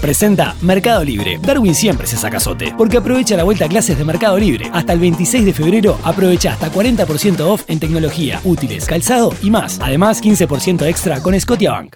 Presenta Mercado Libre. Darwin siempre se saca azote, porque aprovecha la vuelta a clases de Mercado Libre. Hasta el 26 de febrero aprovecha hasta 40% off en tecnología, útiles, calzado y más. Además, 15% extra con Scotiabank.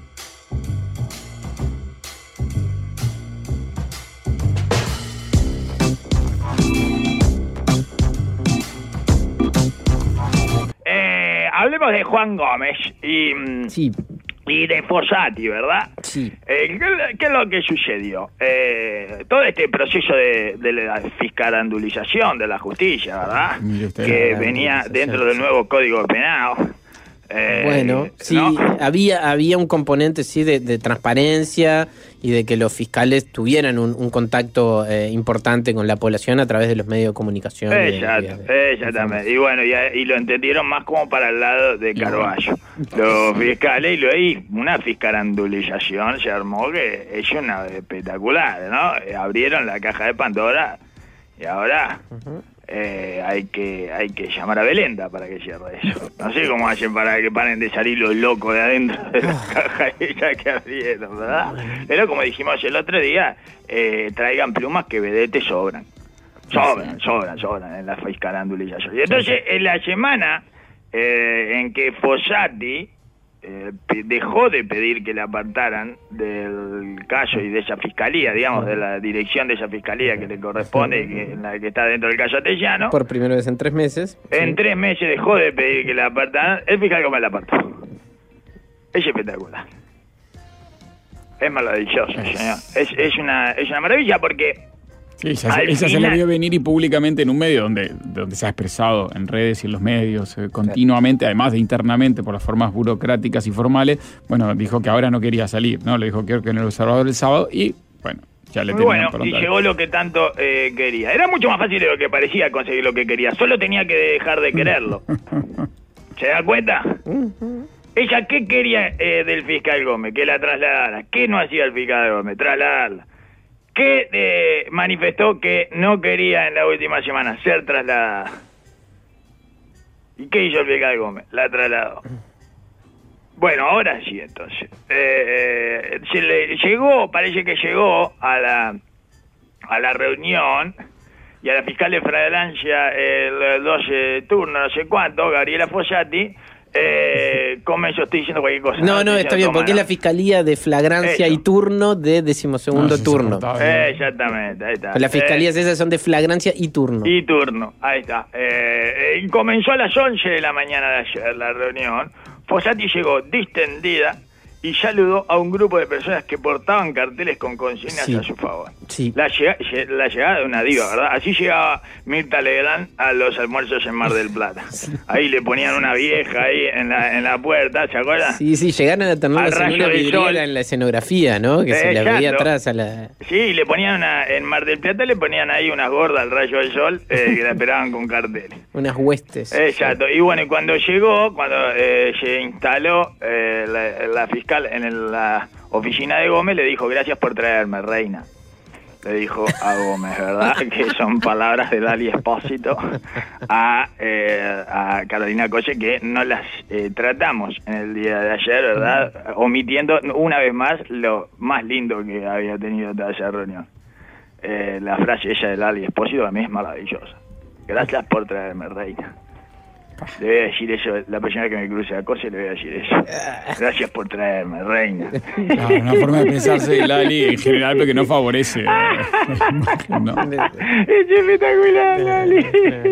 Hablemos de Juan Gómez y de Fossati, ¿verdad? Sí. ¿Qué es lo que sucedió? Todo este proceso de la fiscarandulización de la justicia, ¿verdad? Que venía dentro del nuevo Código Penal. Bueno, sí, ¿no? había un componente de transparencia y de que los fiscales tuvieran un contacto importante con la población a través de los medios de comunicación. Exactamente. Y bueno, y lo entendieron más como para el lado de Carballo. Los fiscales, y una fiscarandulización se armó que es una espectacular, ¿no? Abrieron la caja de Pandora y ahora... hay que llamar a Belenda para que cierre eso. No sé cómo hacen para que paren de salir los locos de adentro de la caja esa que abrieron, ¿verdad? Pero como dijimos el otro día, traigan plumas que vedetes sobran en la fiscarandulización. Y entonces, en la semana en que Fossati dejó de pedir que le apartaran del caso y de esa fiscalía, digamos, de la dirección de esa fiscalía que le corresponde y que, la que está dentro del caso Atellano. Por primera vez en 3 meses. En 3 meses dejó de pedir que le apartaran. El fiscal Gómez la apartó. Es espectacular. Es maravilloso, señor. Es una maravilla porque... Sí, ella se la vio venir y públicamente en un medio donde se ha expresado en redes y en los medios continuamente, además de internamente por las formas burocráticas y formales. Bueno, dijo que ahora no quería salir, ¿no? Le dijo que en el Observador el sábado y bueno, ya le tenían y llegó lo que tanto quería. Era mucho más fácil de lo que parecía conseguir lo que quería, solo tenía que dejar de quererlo. ¿Se da cuenta? Ella, ¿qué quería del fiscal Gómez? Que la trasladara. ¿Qué no hacía el fiscal Gómez? Trasladarla. ¿Qué manifestó que no quería en la última semana? Ser trasladada. ¿Y qué hizo el fiscal Gómez? La trasladó. Bueno, ahora sí, entonces. Parece que llegó a la reunión y a la fiscal de flagrancia el 12 de turno, no sé cuánto, Gabriela Fossati, yo estoy diciendo cualquier cosa. No, está bien, porque es la fiscalía de flagrancia y turno de 12º turno. Exactamente, ahí está. Las fiscalías esas son de flagrancia y turno. Ahí está. Comenzó a las 11 de la mañana de ayer la reunión. Fossati llegó distendida y saludó a un grupo de personas que portaban carteles con consignas a su favor. Sí. La llegada de una diva, ¿verdad? Así llegaba Mirta Legrand a los almuerzos en Mar del Plata. Ahí le ponían una vieja ahí en la puerta, ¿se acuerdan? Sí, llegaron a tenerlos en una vidriera en la escenografía, ¿no? Que se la veía atrás a la... Sí, le ponían en Mar del Plata le ponían ahí unas gordas al rayo del sol que la esperaban con carteles. Unas huestes. Exacto. Y bueno, y cuando se instaló la fiscal en la oficina de Gómez, le dijo: gracias por traerme, reina. Le dijo a Gómez, ¿verdad? Que son palabras de Lali Espósito a Carolina Coche, que no las tratamos en el día de ayer, ¿verdad? Omitiendo una vez más lo más lindo que había tenido toda esa reunión. La frase ella de Lali Espósito a mí es maravillosa. Gracias por traerme, reina. Le voy a decir eso, la persona que me cruce a Coche le voy a decir eso. Gracias por traerme, reina. No, una forma de expresarse de Lali en general, pero que no favorece. No. Es espectacular, Lali.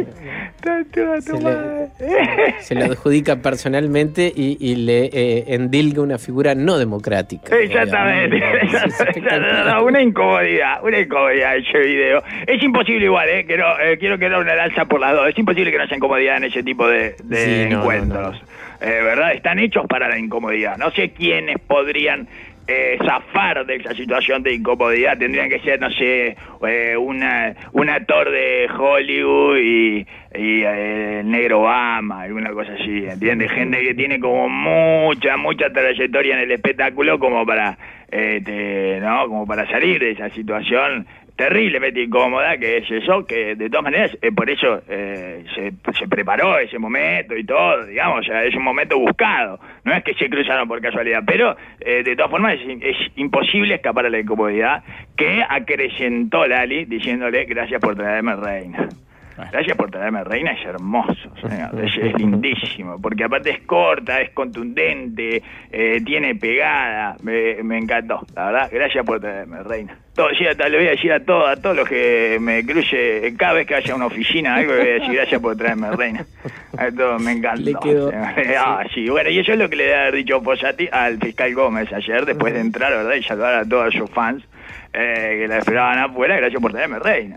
Se lo adjudica personalmente y le endilga una figura no democrática. Exactamente. Una incomodidad ese video. Es imposible igual, quiero que una lanza por las dos. Es imposible que no haya incomodidad en ese tipo de encuentros. ¿Verdad? Están hechos para la incomodidad. No sé quiénes podrían zafar de esa situación de incomodidad. Tendrían que ser, no sé, un actor de Hollywood y el negro Obama, alguna cosa así, ¿entiendes? Gente que tiene como mucha trayectoria en el espectáculo como para ¿no? Como para salir de esa situación terriblemente incómoda que es eso, que de todas maneras por eso se preparó ese momento y todo, digamos, o sea, es un momento buscado, no es que se cruzaron por casualidad, pero de todas formas es imposible escapar a la incomodidad que acrecentó Lali diciéndole gracias por traerme reina. Gracias por traerme reina, es hermoso, señor. Es lindísimo, porque aparte es corta, es contundente, tiene pegada, me encantó, la verdad, gracias por traerme reina. Todo, sí, le voy a decir a todos los que me cruce, cada vez que haya una oficina, algo, le voy a decir gracias por traerme reina. A todo me encantó. Le quedó. Sí, bueno, y eso es lo que le debe haber dicho Fossati al fiscal Gómez ayer, después de entrar, ¿verdad? Y saludar a todos sus fans que la esperaban afuera, gracias por traerme reina,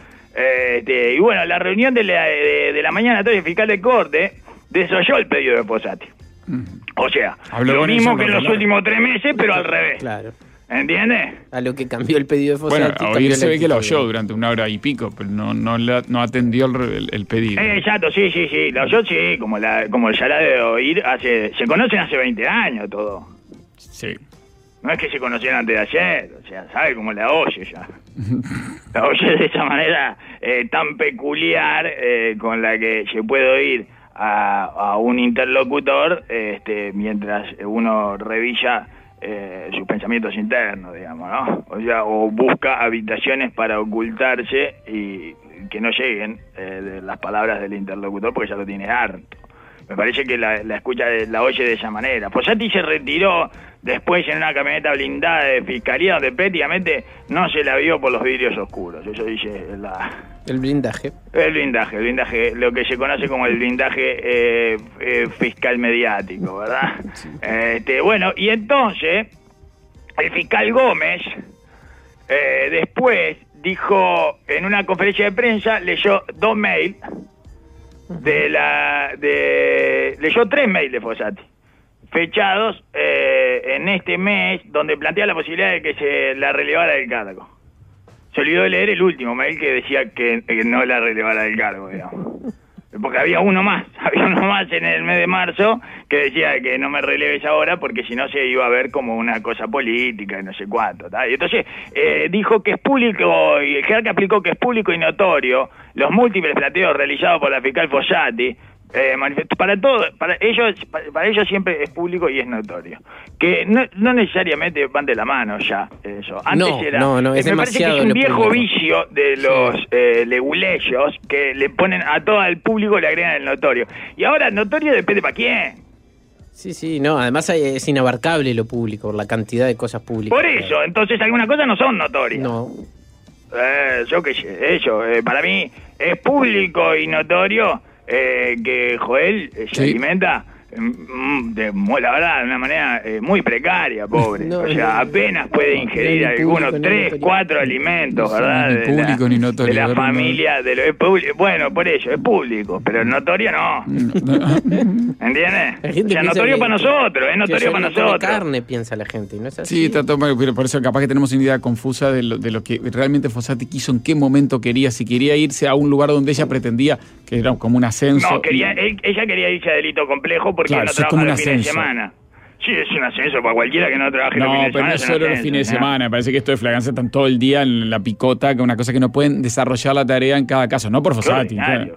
y bueno, la reunión de la mañana del fiscal de corte desoyó el pedido de Fossati. O sea, lo mismo que en los últimos 3 meses, pero al revés. Claro. ¿Entiendes? A lo que cambió el pedido de Fossati. Bueno, hoy se ve que lo oyó durante 1 hora y pico, pero no atendió el pedido. Exacto, sí. Lo oyó, sí, como ya la de oír se conocen hace 20 años todo. Sí. No es que se conocieran antes de ayer, o sea, sabe cómo la oye ya. La oye de esa manera tan peculiar con la que se puede oír a un interlocutor mientras uno revisa sus pensamientos internos, digamos, ¿no? O sea, o busca habitaciones para ocultarse y que no lleguen de las palabras del interlocutor porque ya lo tiene harto. Me parece que la escucha, la oye de esa manera. Fossati se retiró después en una camioneta blindada de fiscalía donde prácticamente no se la vio por los vidrios oscuros. Eso dice el blindaje. El blindaje, lo que se conoce como el blindaje fiscal mediático, ¿verdad? Sí. Bueno, y entonces el fiscal Gómez después dijo en una conferencia de prensa, leyó 2 mails leyó 3 mails de Fossati fechados en este mes, donde plantea la posibilidad de que se la relevara del cargo. Se olvidó de leer el último mail que decía que no la relevara del cargo, digamos. Porque había uno más en el mes de marzo que decía que no me releves ahora porque si no se iba a ver como una cosa política y no sé cuánto, ¿tá? Y entonces dijo que es público, y el jerarca explicó que es público y notorio los múltiples planteos realizados por la fiscal Fossati, para ellos siempre es público y es notorio, que no necesariamente van de la mano ya eso. Antes es me parece que es un viejo público. vicio de los leguleyos que le ponen a todo el público, le agregan el notorio, y ahora notorio depende para quién. Sí, no, además es inabarcable lo público, la cantidad de cosas públicas. Por eso, entonces algunas cosas no son notorias. No. Yo qué sé, para mí es público y notorio que Joel se alimenta la verdad de una manera muy precaria, pobre. Apenas puede ingerir algunos 3, 4 alimentos, ¿verdad? Ni público ni notorio. De la familia, bueno, por ello, es público, pero notorio no. ¿Entiendes? O sea, notorio para nosotros, es notorio para nosotros. Carne piensa la gente, ¿no es así? Sí, está todo mal, pero por eso capaz que tenemos una idea confusa de lo que realmente Fossati quiso, en qué momento quería, si quería irse a un lugar donde ella pretendía que era como un ascenso. No, ella quería irse a delito complejo porque no trabaja los fines de semana. Sí, es un ascenso para cualquiera que no trabaje los fines de semana. No, pero no solo los fines de semana. Me parece que esto de flagrancia están todo el día en la picota, que es una cosa que no pueden desarrollar la tarea en cada caso. No por Fossati.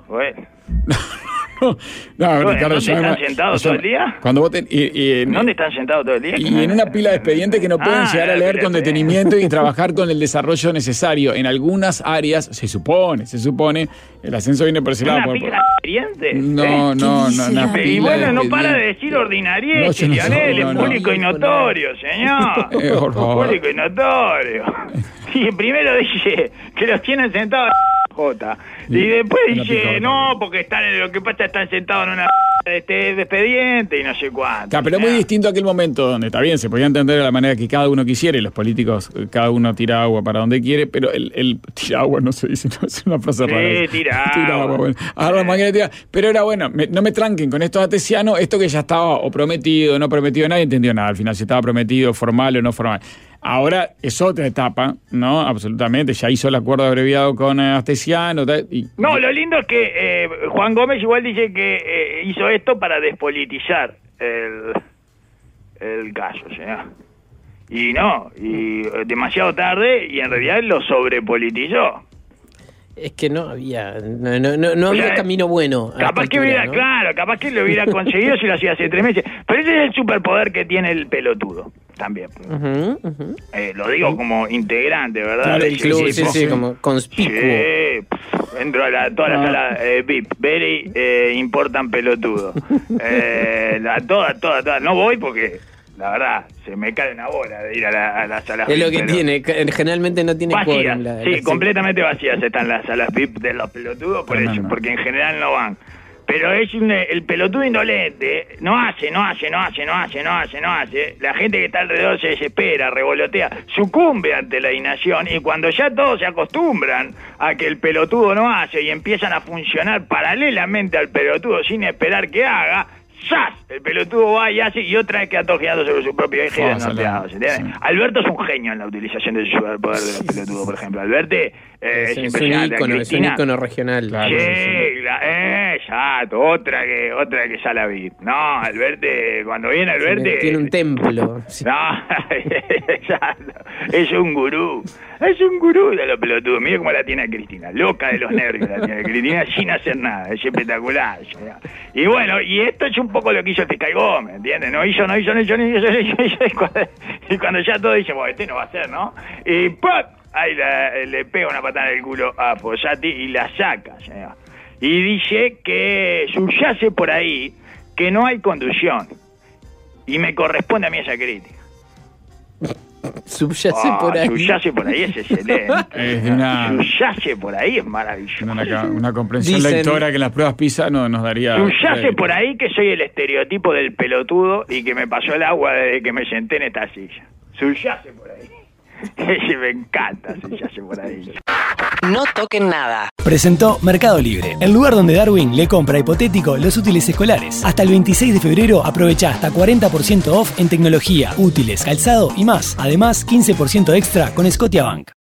No, Ricardo, ¿dónde están sentados todo el día? Cuando voten, ¿Dónde están sentados todo el día? Y en una pila de expedientes que no pueden llegar a leer con detenimiento y trabajar con el desarrollo necesario. En algulas áreas, se supone, el ascenso viene por ese lado. ¿Una pila de expedientes? No. Y bueno, no para de decir ordinariedad, Lionel, es público y notorio, señor. Por favor. Público y notorio. Y primero dice que los tienen sentados J. Y después dice, no, porque lo que pasa están sentados en una de expediente y no sé cuánto. Pero es muy distinto a aquel momento donde, está bien, se podía entender de la manera que cada uno quisiera y los políticos, cada uno tira agua para donde quiere, pero el tira agua no se dice, no es una frase rara. Sí, tira agua. Bueno. Pero era bueno, no me tranquen con estos atesianos, esto que ya estaba o prometido o no prometido, nadie entendió nada al final, si estaba prometido, formal o no formal. Ahora es otra etapa, ¿no? Absolutamente. Ya hizo el acuerdo abreviado con Astesiano. No, lo lindo es que Juan Gómez igual dice que hizo esto para despolitizar el caso, señor. Y no, y demasiado tarde, y en realidad lo sobrepolitizó. Es que no había había camino bueno. Capaz que hubiera, ¿no? Claro, capaz que lo hubiera conseguido si lo hacía hace 3 meses. Pero ese es el superpoder que tiene el pelotudo, también. Lo digo como integrante, ¿verdad? Claro, el club, sí, como conspicuo. Sí, dentro de toda la sala VIP, very important pelotudo. Toda. No voy porque... La verdad, se me cae una bola de ir a las salas VIP. Es lo que tiene, generalmente no tiene vacías, quórum. Completamente vacías están las salas VIP de los pelotudos por eso, porque en general no van. Pero es el pelotudo indolente, no hace. La gente que está alrededor se desespera, revolotea, sucumbe ante la inacción, y cuando ya todos se acostumbran a que el pelotudo no hace y empiezan a funcionar paralelamente al pelotudo sin esperar que haga, ¡zas! El pelotudo va y hace, y otra vez queda tojeado sobre su propio eje desnorteado. ¿Se entiende? Sí. Alberto es un genio en la utilización de su superpoder de los pelotudos, por ejemplo. Alberto es un ícono regional. Claro, exacto. Otra que sala VIP. No, Alberto, cuando viene Alberto... Tiene un templo. No, exacto. Es un gurú de los pelotudos. Mira cómo la tiene a Cristina, loca de los nervios la tiene Cristina sin hacer nada. Es espectacular. Y bueno, y esto es un poco lo que hizo el fiscal Gómez, ¿entiendes? No hizo. Y cuando ya todos dicen, bueno, este no va a ser, ¿no? Y ¡pum! Ahí le pega una patada en el culo a Fossati y la saca, señor. Y dice que subyace por ahí que no hay conducción. Y me corresponde a mí esa crítica. Subyace por ahí. Subyace por ahí es excelente. Subyace por ahí es maravilloso. Una comprensión lectora que en las pruebas PISA nos daría. Subyace por ahí que soy el estereotipo del pelotudo y que me pasó el agua desde que me senté en esta silla. Subyace por ahí. Me encanta subyace por ahí. No toquen nada. Presentó Mercado Libre, el lugar donde Darwin le compra a Hipotético los útiles escolares. Hasta el 26 de febrero aprovecha hasta 40% off en tecnología, útiles, calzado y más. Además, 15% extra con Scotiabank.